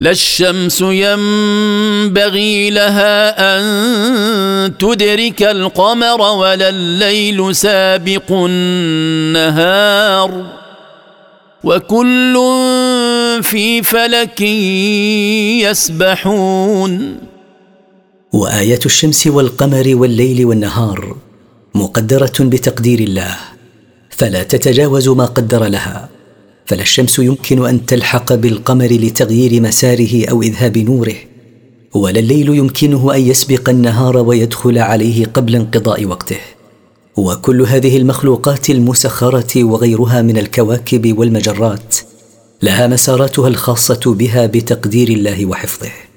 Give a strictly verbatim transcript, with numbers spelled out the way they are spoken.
لا الشمس ينبغي لها أن تدرك القمر ولا الليل سابق النهار وكل في فلك يسبحون. وآيات الشمس والقمر والليل والنهار مقدرة بتقدير الله، فلا تتجاوز ما قدر لها، فلا الشمس يمكن أن تلحق بالقمر لتغيير مساره أو إذهاب نوره، ولا الليل يمكنه أن يسبق النهار ويدخل عليه قبل انقضاء وقته. وكل هذه المخلوقات المسخرة وغيرها من الكواكب والمجرات لها مساراتها الخاصة بها بتقدير الله وحفظه.